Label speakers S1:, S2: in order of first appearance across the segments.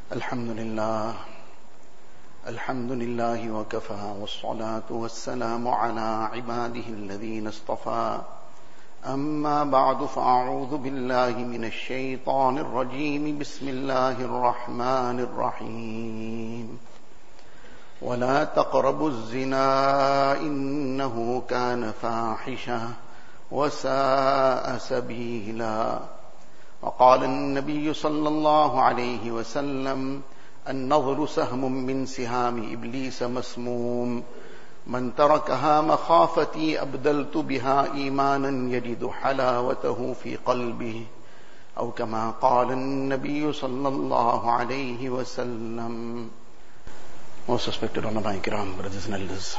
S1: الحمد لله وكفى والصلاة والسلام على عباده الذين اصطفى أما بعد فأعوذ بالله من الشيطان الرجيم بسم الله الرحمن الرحيم ولا تقربوا الزنا إنه كان فاحشة وساء سبيلا وقال النبي صلى الله عليه وسلم النظر سهم من سهام إبليس مسموم من تركها مخافتي أبدلت بها إيمانا يجد حلاوته في قلبه أو كما قال النبي صلى الله عليه وسلم. Most respected ulama kiram, brothers and elders,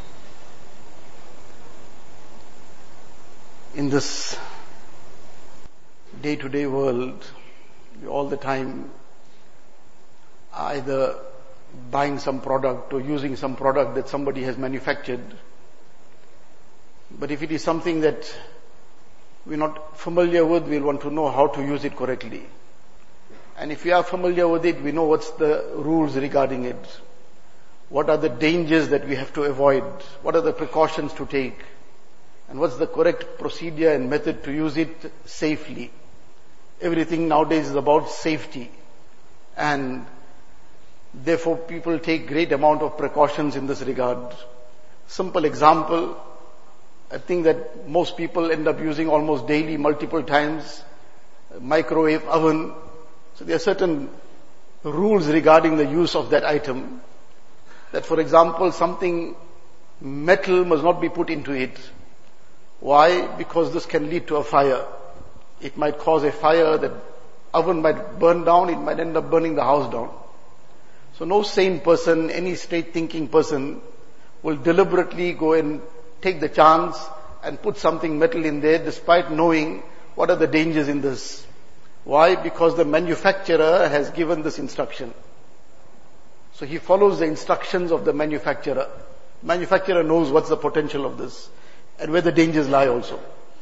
S1: in this day-to-day world, we all the time are either buying some product or using some product that somebody has manufactured. But if it is something that we're not familiar with, we'll want to know how to use it correctly. And if we are familiar with it, we know what's the rules regarding it. What are the dangers that we have to avoid? What are the precautions to take? And what's the correct procedure and method to use it safely? Everything nowadays is about safety. And therefore people take great amount of precautions in this regard. Simple example, I think that most people end up using almost daily, multiple times, microwave oven. So there are certain rules regarding the use of that item. That for example, something metal must not be put into it. Why? Because this can lead to a fire. It might cause a fire, that oven might burn down, it might end up burning the house down. So no sane person, any straight thinking person will deliberately go and take the chance and put something metal in there despite knowing what are the dangers in this. Why? Because the manufacturer has given this instruction. So he follows the instructions of the manufacturer. Manufacturer knows what's the potential of this and where the dangers lie also.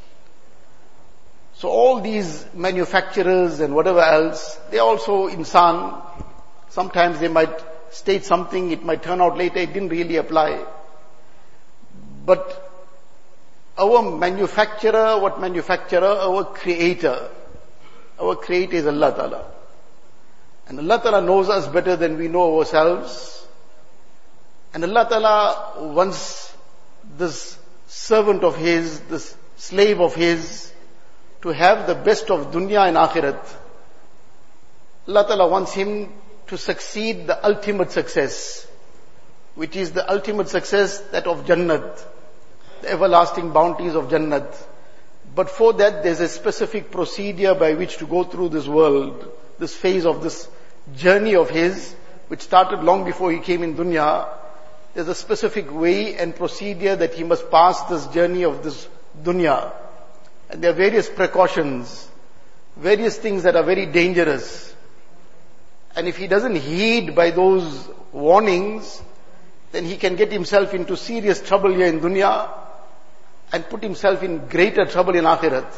S1: So all these manufacturers and whatever else, they are also insan. Sometimes they might state something, it might turn out later it didn't really apply. But our manufacturer, our creator is Allah Ta'ala. And Allah Ta'ala knows us better than we know ourselves. And Allah Ta'ala wants this servant of His, this slave of His, to have the best of dunya and akhirat. Allah Ta'ala wants him to succeed the ultimate success, which is the ultimate success, that of Jannat, the everlasting bounties of Jannat. But for that there's a specific procedure by which to go through this world, this phase of this journey of his, which started long before he came in dunya. There's a specific way and procedure that he must pass this journey of this dunya. And there are various precautions, various things that are very dangerous. And if he doesn't heed by those warnings, then he can get himself into serious trouble here in dunya and put himself in greater trouble in akhirat.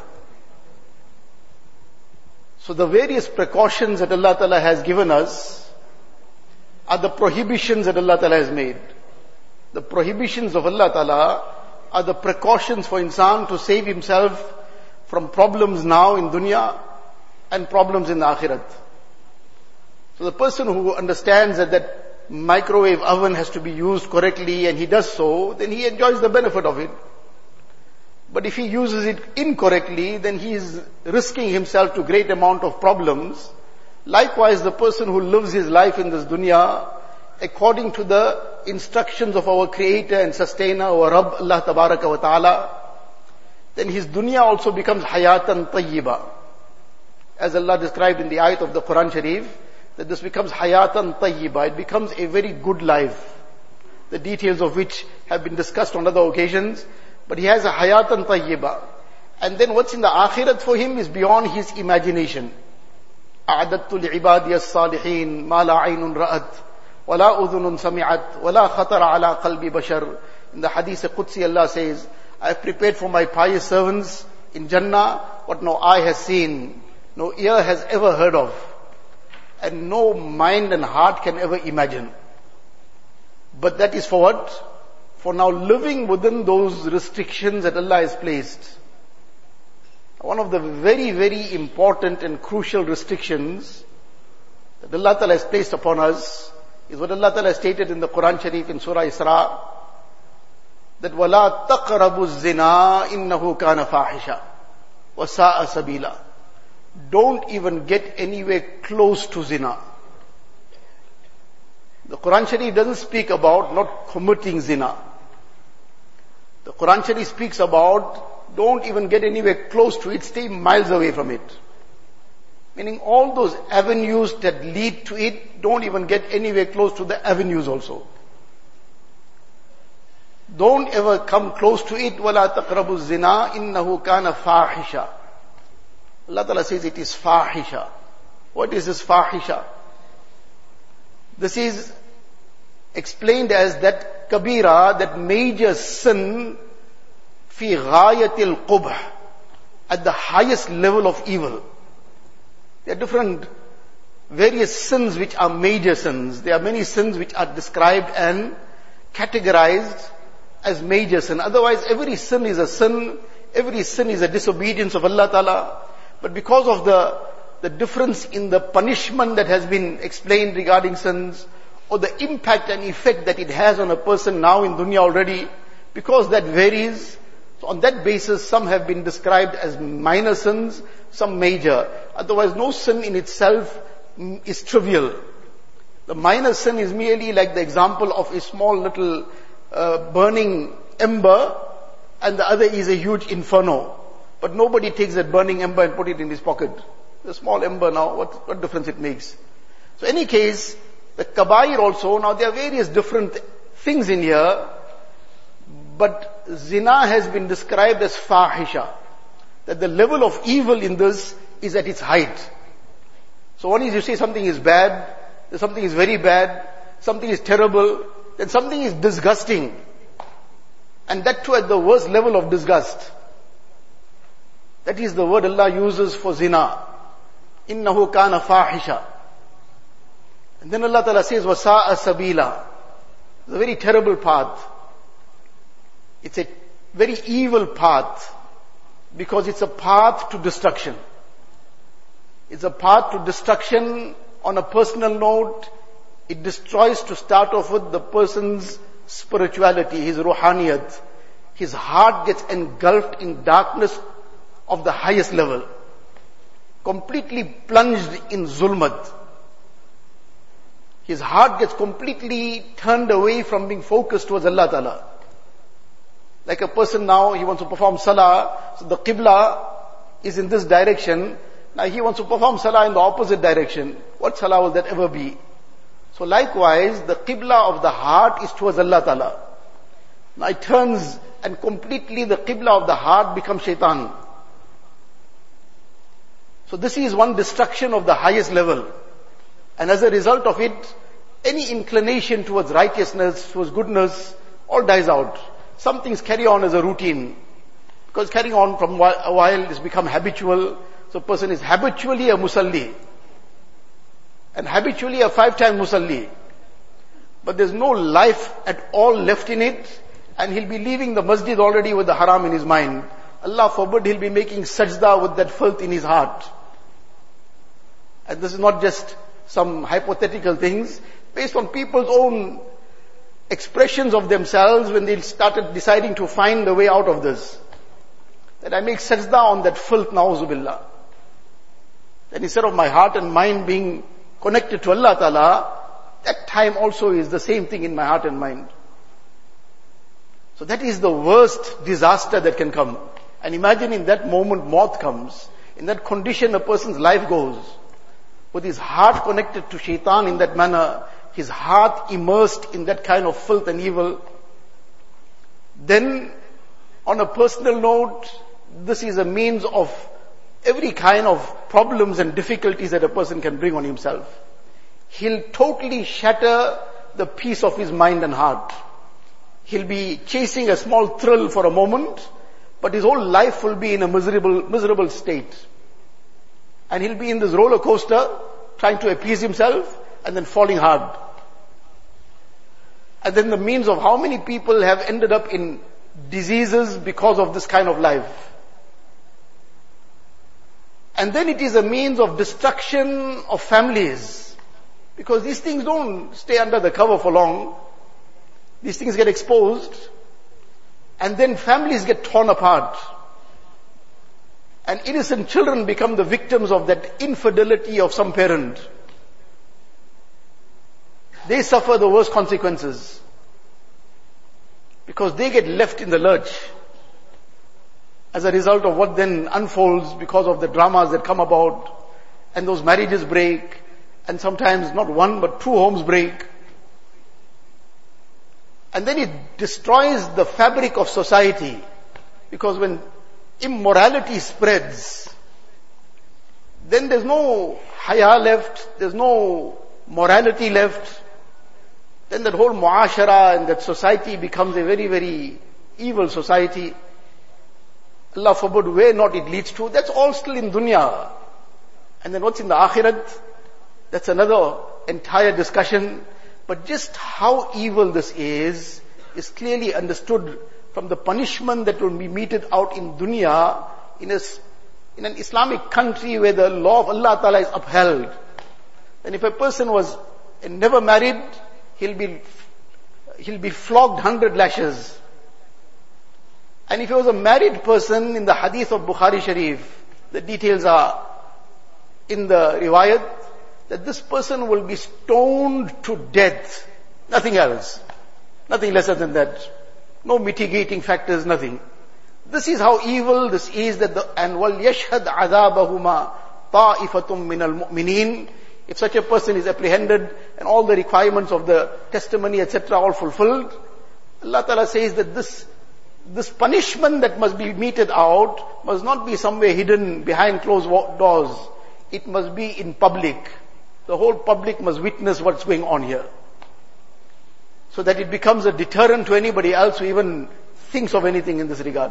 S1: So the various precautions that Allah Ta'ala has given us are the prohibitions that Allah Ta'ala has made. The prohibitions of Allah Ta'ala are the precautions for insan to save himself from problems now in dunya and problems in the akhirat. So the person who understands that microwave oven has to be used correctly and he does so, then he enjoys the benefit of it. But if he uses it incorrectly, then he is risking himself to great amount of problems. Likewise, the person who lives his life in this dunya according to the instructions of our creator and sustainer, our Rabb, Allah Tabaraka wa Ta'ala, then his dunya also becomes hayatan tayyiba. As Allah described in the ayat of the Quran Sharif, that this becomes hayatan tayyiba. It becomes a very good life. The details of which have been discussed on other occasions. But he has a hayatan tayyiba. And then what's in the akhirat for him is beyond his imagination. أَعْدَدْتُ لِعِبَادِيَ الصَّالِحِينَ مَا لَا عَيْنٌ رَأَتْ وَلَا أُذُنٌ سَمِعَتْ وَلَا خَطَرَ عَلَى قَلْبِ بَشَرٍ. In the hadith Qudsi, Allah says, I have prepared for my pious servants in Jannah what no eye has seen, no ear has ever heard of. and no mind and heart can ever imagine. But that is for what? For now living within those restrictions that Allah has placed. One of the very, very important and crucial restrictions that Allah Ta'ala has placed upon us is what Allah Ta'ala stated in the Quran Sharif in Surah Isra, that وَلَا تَقْرَبُوا الزِّنَا إِنَّهُ كَانَ فَاحِشًا وَسَاءَ سَبِيلًا. Don't even get anywhere close to zina. The Quran Sharif doesn't speak about not committing zina. The Quran Sharif speaks about don't even get anywhere close to it, stay miles away from it. Meaning all those avenues that lead to it, don't even get anywhere close to the avenues also. Don't ever come close to it. وَلَا تَقْرَبُوا الزِّنَا إِنَّهُ كَانَ فَاحِشًا. Allah Ta'ala says it is fahisha. What is this fahisha? This is explained as that kabira, that major sin, fi ghayatil qubh, at the highest level of evil. There are different, various sins which are major sins. There are many sins which are described and categorized as major sin. Otherwise, every sin is a sin. Every sin is a disobedience of Allah Ta'ala. But because of the difference in the punishment that has been explained regarding sins, or the impact and effect that it has on a person now in dunya already, because that varies, so on that basis, some have been described as minor sins, some major. Otherwise, no sin in itself is trivial. The minor sin is merely like the example of a small little burning ember, and the other is a huge inferno. But nobody takes that burning ember and put it in his pocket. The small ember now, what difference it makes? So in any case, the kabair also, now there are various different things in here, but zina has been described as fahisha. That the level of evil in this is at its height. So one is you say something is bad, then something is very bad, something is terrible, then something is disgusting. And that too at the worst level of disgust. That is the word Allah uses for zina. Innahu kana fahisha. And then Allah Ta'ala says, وَسَاءَ سَبِيلًا. It's a very terrible path. It's a very evil path, because it's a path to destruction. It's a path to destruction on a personal note. It destroys, to start off with, the person's spirituality, his ruhaniyat. His heart gets engulfed in darkness of the highest level. Completely plunged in zulmat. His heart gets completely turned away from being focused towards Allah Ta'ala. Like a person now, he wants to perform salah, so the qibla is in this direction. Now he wants to perform salah in the opposite direction. What salah will that ever be? So likewise, the qibla of the heart is towards Allah Ta'ala. Now it turns, and completely the qibla of the heart becomes shaitan. So this is one destruction of the highest level. And as a result of it, any inclination towards righteousness, towards goodness, all dies out. Some things carry on as a routine. Because carrying on from a while is become habitual. So a person is habitually a musalli. And habitually a 5-time musalli. But there's no life at all left in it. And he'll be leaving the masjid already with the haram in his mind. Allah forbid he'll be making sajda with that filth in his heart. And this is not just some hypothetical things, based on people's own expressions of themselves when they started deciding to find a way out of this. That I make sajda on that filth, na'uzubillah. Then instead of my heart and mind being connected to Allah Ta'ala, that time also is the same thing in my heart and mind. So that is the worst disaster that can come. And imagine in that moment maut comes. In that condition a person's life goes. With his heart connected to shaitan in that manner, his heart immersed in that kind of filth and evil. Then, on a personal note, this is a means of every kind of problems and difficulties that a person can bring on himself. He'll totally shatter the peace of his mind and heart. He'll be chasing a small thrill for a moment, but his whole life will be in a miserable state. And he'll be in this roller coaster trying to appease himself, and then falling hard. And then the means of how many people have ended up in diseases because of this kind of life. And then it is a means of destruction of families. Because these things don't stay under the cover for long. These things get exposed. And then families get torn apart. And innocent children become the victims of that infidelity of some parent. They suffer the worst consequences. Because they get left in the lurch. As a result of what then unfolds because of the dramas that come about. And those marriages break. And sometimes not one but two homes break. And then it destroys the fabric of society. Because when immorality spreads, then there's no haya left, there's no morality left. Then that whole muashara and that society becomes a very, very evil society. Allah forbid where not it leads to. That's all still in dunya. And then what's in the akhirat? That's another entire discussion. But just how evil this is clearly understood from the punishment that will be meted out in dunya in an Islamic country where the law of Allah Ta'ala is upheld. And if a person was never married, he'll be flogged 100 lashes. And if he was a married person, in the hadith of Bukhari Sharif, the details are in the riwayat, that this person will be stoned to death. Nothing else. Nothing lesser than that. No mitigating factors, nothing. This is how evil this is, and وَلْيَشْهَدْ عَذَابَهُمَا طَائِفَةٌ مِّنَ الْمُؤْمِنِينَ. If such a person is apprehended and all the requirements of the testimony, etc., all fulfilled, Allah Ta'ala says that this punishment that must be meted out must not be somewhere hidden behind closed doors. It must be in public. The whole public must witness what's going on here. So that it becomes a deterrent to anybody else who even thinks of anything in this regard.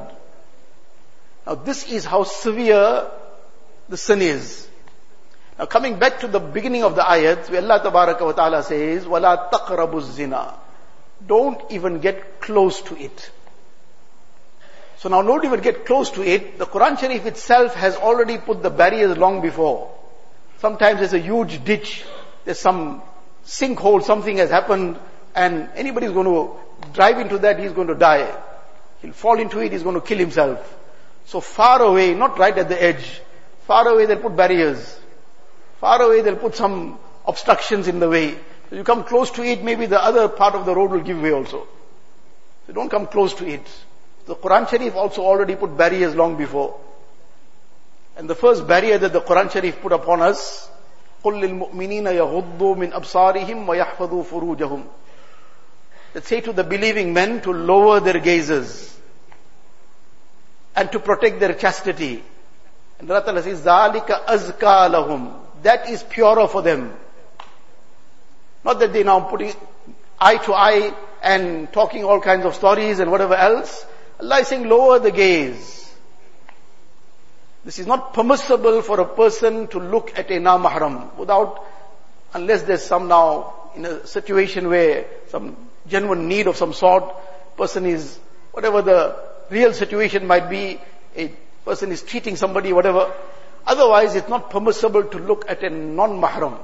S1: Now this is how severe the sin is. Now coming back to the beginning of the ayat, where Allah Tabaraka wa Ta'ala says, وَلَا تَقْرَبُوا الزِّنَا. Don't even get close to it. So now don't even get close to it. The Quran Sharif itself has already put the barriers long before. Sometimes there's a huge ditch, there's some sinkhole, something has happened, and anybody's going to drive into that, he's going to die. He'll fall into it, he's going to kill himself. So far away, not right at the edge, far away they'll put barriers. Far away they'll put some obstructions in the way. So you come close to it, maybe the other part of the road will give way also. So don't come close to it. The Quran Sharif also already put barriers long before. And the first barrier that the Quran Sharif put upon us, قُلْ لِلْمُؤْمِنِينَ يَغُضُّوا مِنْ أَبْصَارِهِمْ وَيَحْفَظُوا فُرُوجَهُمْ. Let's say to the believing men to lower their gazes and to protect their chastity. And Allah Ta'ala says, ذَلِكَ أَزْكَى لَهُمْ. That is purer for them. Not that they now putting eye to eye and talking all kinds of stories and whatever else. Allah is saying lower the gaze. This is not permissible for a person to look at a na-mahram unless there's some now in a situation where some genuine need of some sort, person is, whatever the real situation might be, a person is cheating somebody, whatever. Otherwise, it's not permissible to look at a non-mahram.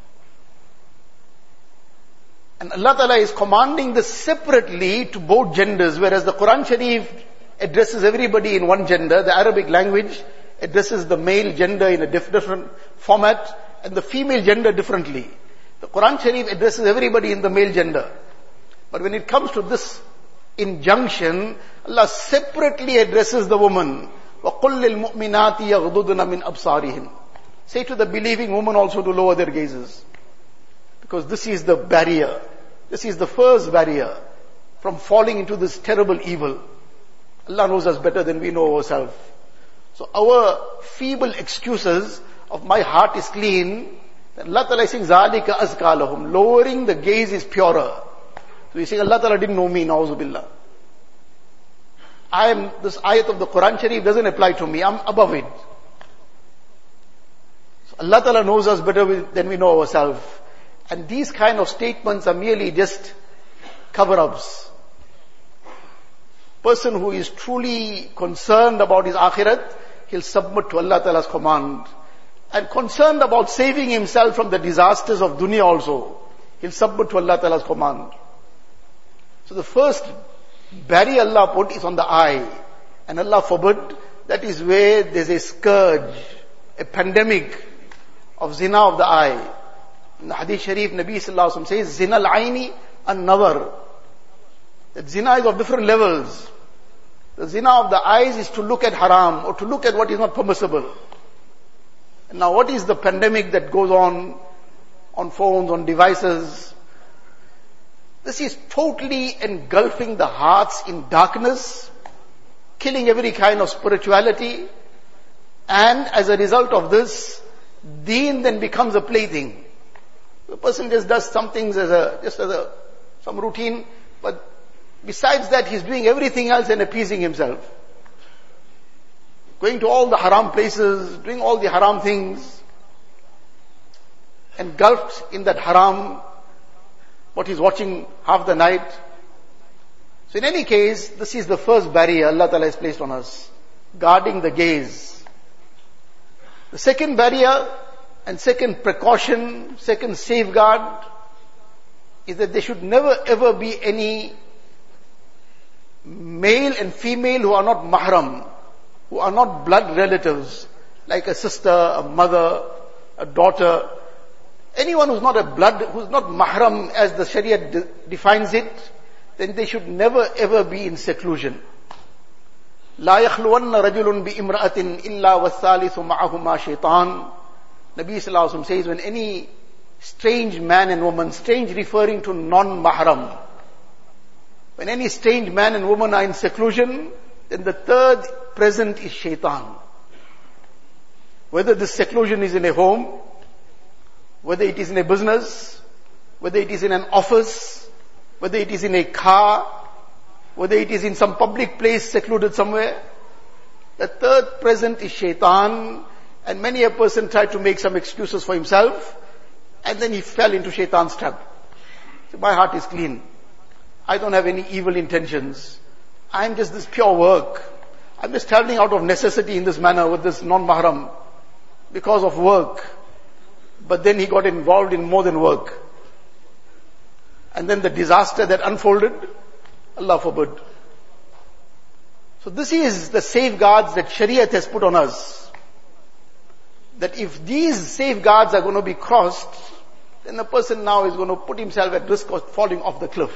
S1: And Allah Ta'ala is commanding this separately to both genders, whereas the Quran Sharif addresses everybody in one gender. The Arabic language addresses the male gender in a different format and the female gender differently. The Quran Sharif addresses everybody in the male gender. But when it comes to this injunction, Allah separately addresses the woman. وَقُلْ لِلْمُؤْمِنَاتِ يَغْضُضْنَ مِنْ أَبْصَارِهِنْ. Say to the believing woman also to lower their gazes. Because this is the barrier. This is the first barrier from falling into this terrible evil. Allah knows us better than we know ourselves. So our feeble excuses of my heart is clean, Allah Ta'ala is saying, ذَلِكَ أَزْكَى لَهُمْ. Lowering the gaze is purer. So you say, Allah Ta'ala didn't know me, na'uzu billah. This ayat of the Quran Sharif doesn't apply to me, I'm above it. So Allah Ta'ala knows us better than we know ourselves. And these kind of statements are merely just cover-ups. Person who is truly concerned about his akhirat, he'll submit to Allah Ta'ala's command. And concerned about saving himself from the disasters of dunya also, he'll submit to Allah Ta'ala's command. So the first barrier Allah put is on the eye. And Allah forbid, that is where there's a scourge, a pandemic of zina of the eye. In the Hadith Sharif, Nabi Sallallahu Alaihi Wasallam says, zina al-aini an-nazar. That zina is of different levels. The zina of the eyes is to look at haram, or to look at what is not permissible. And now what is the pandemic that goes on phones, on devices? This is totally engulfing the hearts in darkness, killing every kind of spirituality, and as a result of this, deen then becomes a plaything. The person just does some things some routine, but besides that he's doing everything else and appeasing himself. Going to all the haram places, doing all the haram things, engulfed in that haram, what he's watching half the night. So in any case, this is the first barrier Allah Ta'ala has placed on us, guarding the gaze. The second barrier and second precaution, second safeguard is that there should never ever be any male and female who are not mahram, who are not blood relatives, like a sister, a mother, a daughter. Anyone who's not who's not mahram as the Sharia defines it, then they should never ever be in seclusion. لا يخلون رجل بامرأة إلا والثالث معهما شيطان. Nabi Sallallahu Alaihi Wasallam says, when any strange man and woman, strange referring to non-mahram, when any strange man and woman are in seclusion, then the third present is shaitan. Whether this seclusion is in a home, whether it is in a business, whether it is in an office, whether it is in a car, whether it is in some public place secluded somewhere, the third present is shaitan. And many a person tried to make some excuses for himself, and then he fell into shaitan's trap. So my heart is clean. I don't have any evil intentions. I'm just this pure work. I'm just traveling out of necessity in this manner with this non-mahram because of work. But then he got involved in more than work. And then the disaster that unfolded, Allah forbid. So this is the safeguards that Shariat has put on us. That if these safeguards are going to be crossed, then the person now is going to put himself at risk of falling off the cliff.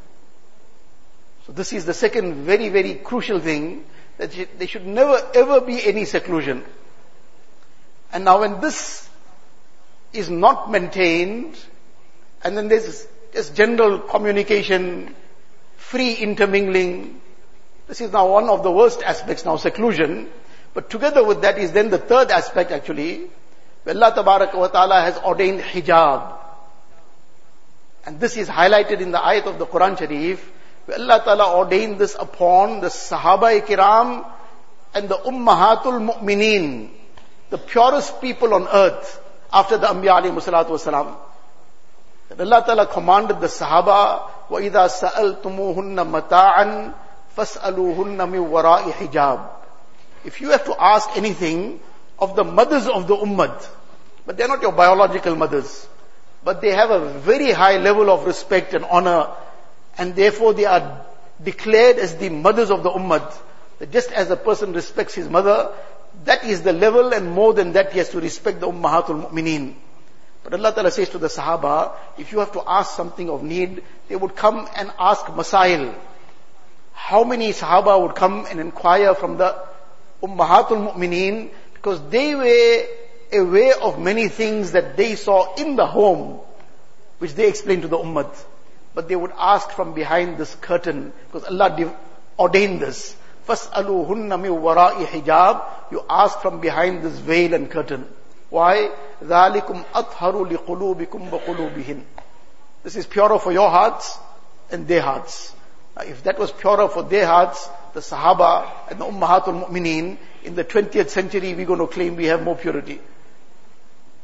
S1: So this is the second very, very crucial thing, that there should never ever be any seclusion. And now when this is not maintained, and then there's just general communication, free intermingling, this is now one of the worst aspects now, seclusion. But together with that is then the third aspect actually, where Allah Tabaraka wa Ta'ala has ordained hijab. And this is highlighted in the ayat of the Quran Sharif, where Allah Ta'ala ordained this upon the Sahaba Kiram and the Ummahatul Mu'mineen, the purest people on earth after the Anbiya alayhi salatu wasalam. That Allah Ta'ala commanded the Sahaba, وَإِذَا سَأَلْتُمُوهُنَّ مَتَاعًا فَاسْأَلُوهُنَّ مِنْ وَرَاءِ حِجَابٍ. If you have to ask anything of the mothers of the ummah, but they're not your biological mothers, but they have a very high level of respect and honor, and therefore they are declared as the mothers of the ummah, that just as a person respects his mother, that is the level, and more than that he has to respect the Ummahatul Mu'mineen. But Allah Ta'ala says to the Sahaba, if you have to ask something of need, they would come and ask masail. How many Sahaba would come and inquire from the Ummahatul Mu'mineen, because they were aware of many things that they saw in the home, which they explained to the Ummah. But they would ask from behind this curtain, because Allah ordained this. فَاسْأَلُوهُنَّ مِنْ وَرَاءِ حِجَابٍ. You ask from behind this veil and curtain. Why? ذَلِكُمْ أَطْهَرُ لِقُلُوبِكُمْ وَقُلُوبِهِنْ. This is purer for your hearts and their hearts. Now, if that was purer for their hearts, the Sahaba and the Ummahatul Mu'mineen, in the 20th century we're going to claim we have more purity.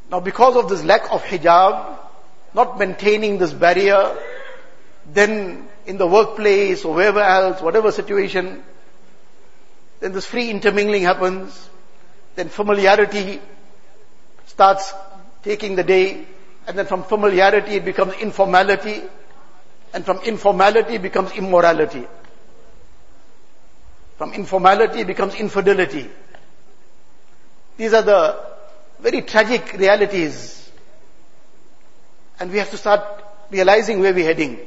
S1: Now because of this lack of hijab, not maintaining this barrier, then in the workplace or wherever else, whatever situation, then this free intermingling happens, then familiarity starts taking the day, and then from familiarity it becomes informality, and from informality it becomes immorality. From informality it becomes infidelity. These are the very tragic realities, and we have to start realizing where we're heading.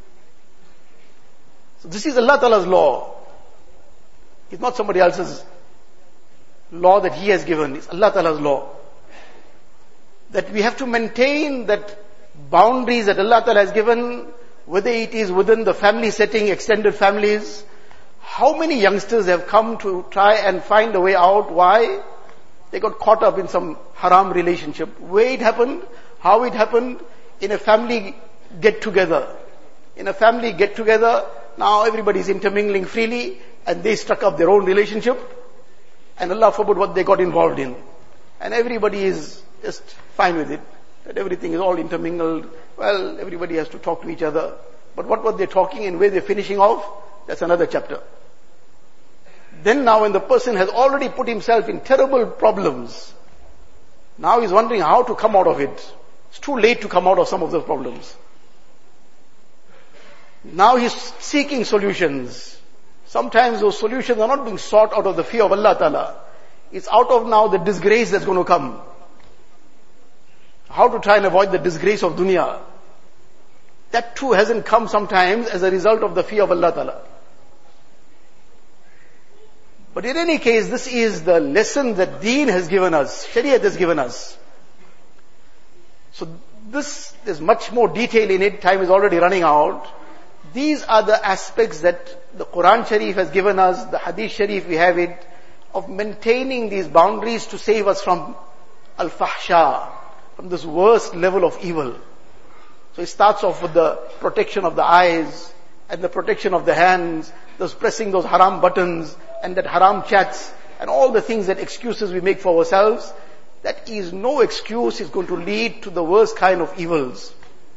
S1: So this is Allah Ta'ala's law. It's not somebody else's law that He has given. It's Allah Ta'ala's law. That we have to maintain that boundaries that Allah Ta'ala has given, whether it is within the family setting, extended families. How many youngsters have come to try and find a way out? Why? They got caught up in some haram relationship. Where it happened, how it happened, in a family get-together. In a family get-together, now everybody is intermingling freely, and they struck up their own relationship, and Allah forbid what they got involved in. And everybody is just fine with it, that everything is all intermingled. Well, everybody has to talk to each other. But what were they talking and where they're finishing off, that's another chapter. Then now when the person has already put himself in terrible problems, now he's wondering how to come out of it. It's too late to come out of some of those problems. Now he's seeking solutions. Sometimes those solutions are not being sought out of the fear of Allah Ta'ala. It's out of now the disgrace that's going to come. How to try and avoid the disgrace of dunya. That too hasn't come sometimes as a result of the fear of Allah Ta'ala. But in any case, this is the lesson that Deen has given us, Shariat has given us. So there's much more detail in it, time is already running out. These are the aspects that the Quran Sharif has given us, the Hadith Sharif we have it, of maintaining these boundaries to save us from al-fahsha, from this worst level of evil. So it starts off with the protection of the eyes, and the protection of the hands, those pressing those haram buttons, and that haram chats, and all the things that excuses we make for ourselves. That is no excuse, is going to lead to the worst kind of evils.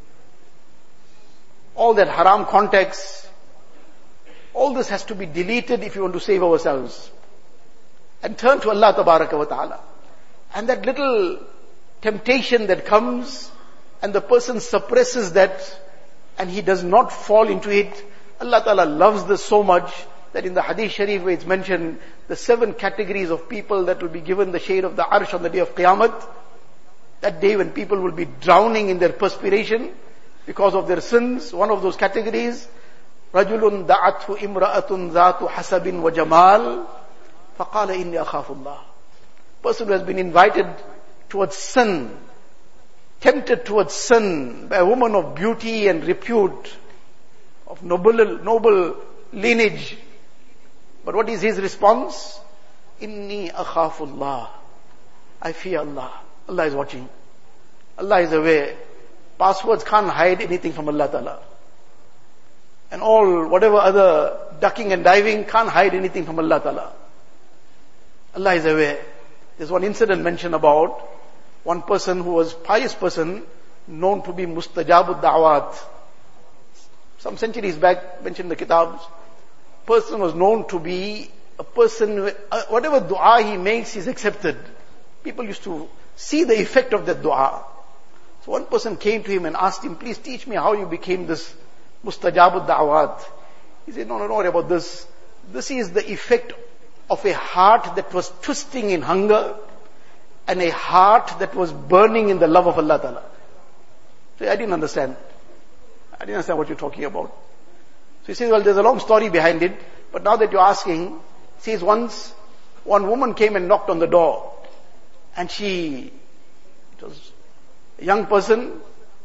S1: All that haram contacts, all this has to be deleted if you want to save ourselves. And turn to Allah Tabaraka wa Ta'ala. And that little temptation that comes, and the person suppresses that, and he does not fall into it. Allah Ta'ala loves this so much, that in the Hadith Sharif where it's mentioned, the 7 categories of people that will be given the shade of the Arsh on the day of Qiyamah, that day when people will be drowning in their perspiration because of their sins. One of those categories, رَجُلٌ دَعَتْهُ إِمْرَأَةٌ ذَاتُ حَسَبٍ وَجَمَالٍ فَقَالَ إِنِّي أَخَافُ اللَّهِ. Person who has been invited towards sin, tempted towards sin by a woman of beauty and repute, of noble lineage. But what is his response? Inni akhafullah. I fear Allah. Allah is watching. Allah is aware. Passwords can't hide anything from Allah Ta'ala. And all, whatever other ducking and diving can't hide anything from Allah Ta'ala. Allah is aware. There's one incident mentioned about one person who was pious person, known to be mustajabud da'wat. Some centuries back, mentioned in the kitabs, person was known to be a person, whatever dua he makes is accepted. People used to see the effect of that dua. So one person came to him and asked him, please teach me how you became this mustajabud da'wat. He said, no, don't worry about this. This is the effect of a heart that was twisting in hunger, and a heart that was burning in the love of Allah Ta'ala. So I didn't understand. I didn't understand what you're talking about. So he says, well, there's a long story behind it, but now that you're asking, he says once, one woman came and knocked on the door, and it was a young person,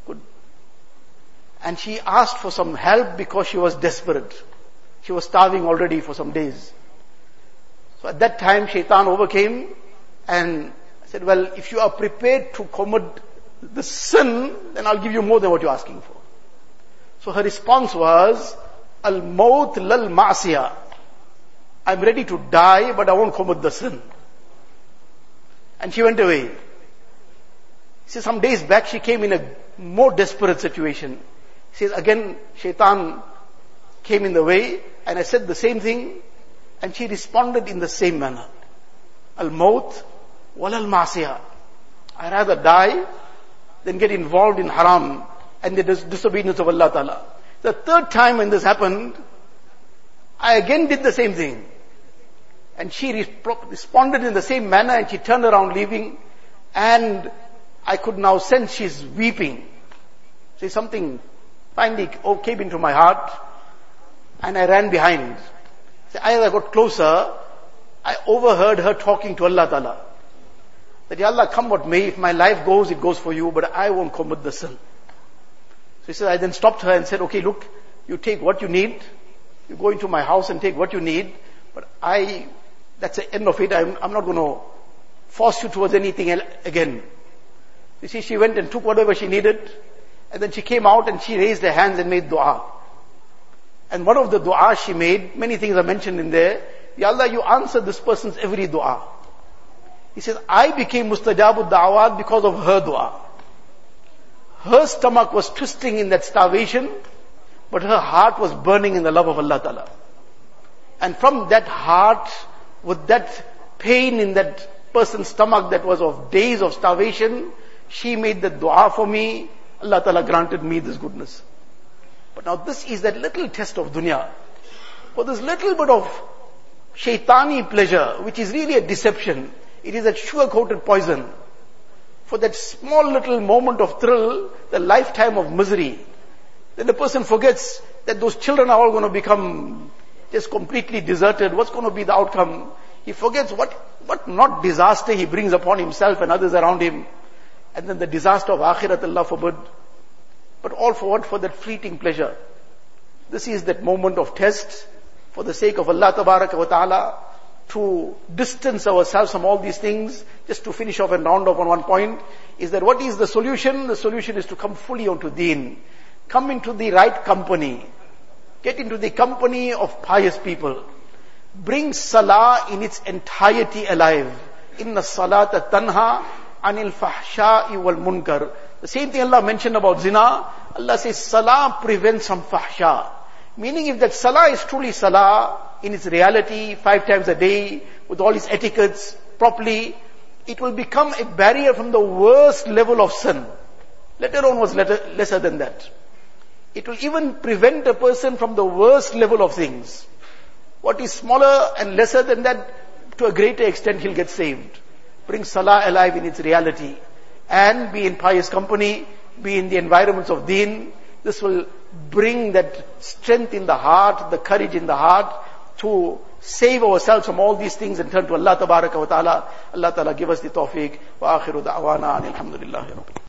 S1: and she asked for some help because she was desperate. She was starving already for some days. So at that time, Shaitan overcame and said, well, if you are prepared to commit the sin, then I'll give you more than what you're asking for. So her response was, al-maut lal-ma'siyah. I'm ready to die, but I won't commit the sin. And she went away. He says, some days back she came in a more desperate situation. He says, again, shaitan came in the way, and I said the same thing, and she responded in the same manner. Al-maut wal al-masiyah. I rather die than get involved in haram and the disobedience of Allah Ta'ala. The third time when this happened, I again did the same thing. And she responded in the same manner, and she turned around leaving, and I could now sense she's weeping. So something finally came into my heart, and I ran behind. So as I got closer, I overheard her talking to Allah Ta'ala. That, Ya Allah, come what may, if my life goes, it goes for you, but I won't commit the sin. So he said, I then stopped her and said, okay, look, you take what you need, you go into my house and take what you need, but that's the end of it, I'm not going to force you towards anything again. You see, she went and took whatever she needed, and then she came out and she raised her hands and made dua. And one of the du'as she made, many things are mentioned in there, Ya Allah, you answered this person's every dua. He says, I became mustajabud da'awat because of her dua. Her stomach was twisting in that starvation, but her heart was burning in the love of Allah Ta'ala. And from that heart, with that pain in that person's stomach that was of days of starvation, she made the dua for me. Allah Ta'ala granted me this goodness. But now this is that little test of dunya. For this little bit of shaitani pleasure, which is really a deception, it is that sugar-coated poison. For that small little moment of thrill, the lifetime of misery, then the person forgets that those children are all going to become just completely deserted. What's going to be the outcome? He forgets what not disaster he brings upon himself and others around him. And then the disaster of akhirat, Allah forbid. But all for what? For that fleeting pleasure. This is that moment of test for the sake of Allah Tabaraka wa Ta'ala, to distance ourselves from all these things. Just to finish off and round off on one point, is that what is the solution? The solution is to come fully onto deen. Come into the right company. Get into the company of pious people. Bring salah in its entirety alive. Inna salata tanha anil fahsha'i wal munkar. The same thing Allah mentioned about zina. Allah says salah prevents from fahsha. Meaning, if that salah is truly salah in its reality, 5 times a day, with all its etiquettes properly, it will become a barrier from the worst level of sin. Let alone was lesser than that. It will even prevent a person from the worst level of things. What is smaller and lesser than that, to a greater extent he'll get saved. Bring salah alive in its reality. And be in pious company, be in the environments of deen. This will bring that strength in the heart, the courage in the heart, to save ourselves from all these things and turn to Allah Tabaraka wa Ta'ala. Allah Ta'ala give us the tawfiq. Wa akhiru da'wana alhamdulillahi rabbil